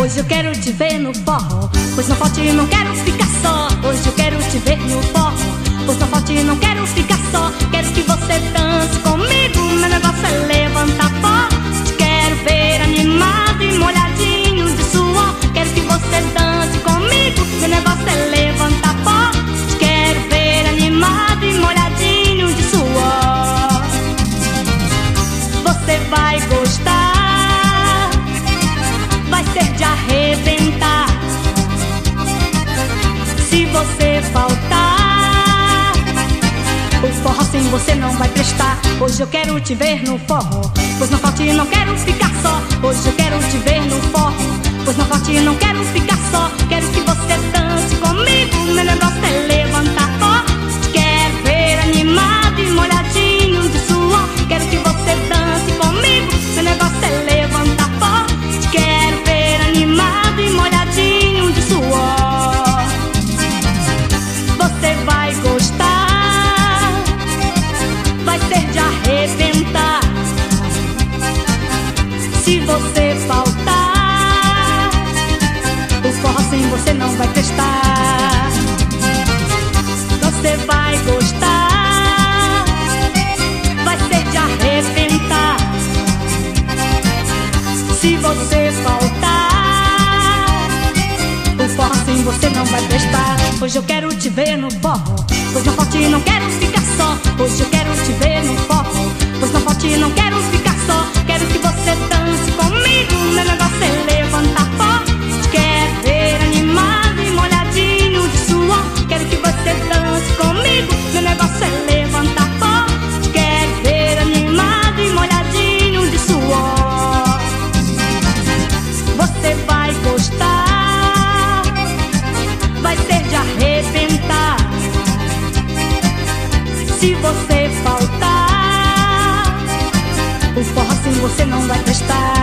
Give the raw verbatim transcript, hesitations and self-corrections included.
Hoje eu quero te ver no forró, pois não falte e não quero ficar só. Hoje eu quero te ver no forró, pois não falte e não quero ficar só. Quero que você dance comigo, meu negócio é levantar pó. Te quero ver animado e molhadinho de suor. Quero que você dance comigo, meu negócio é levantar pó. Te quero ver animado e molhadinho de suor. Você vai gostar, vai ser de arrebentar. Se você faltar, o forró sem você não vai prestar. Hoje eu quero te ver no forró, pois não falte e não quero ficar só. Hoje eu quero te ver no forró, pois não falte e não quero ficar só. Quero que você dance comigo, meu negócio é levantar pó. Te quero ver animado e molhadinho de suor. Quero que você dance comigo, meu negócio é levantar pó. Te quero ver animado e molhadinho de suor. Você vai gostar, vai ser de arrebentar. Se você faltar, o forró sem você não vai prestar. Você vai gostar, vai ser de arrebentar. Se você faltar, o forró sem você não vai prestar. Hoje eu quero te ver no forró, pois não falte e não quero ficar só. Hoje eu quero te ver no forró, pois não falte e não quero ficar só. Quero que você dance comigo, meu negócio é levantar pó. Te quero ver animado e molhadinho de suor. Quero que você dance comigo, meu negócio é levantar pó. Te quero ver animado e molhadinho de suor. Você vai gostar, vai ser de arrebentar. Se você faltar, o forró sem você não vai prestar.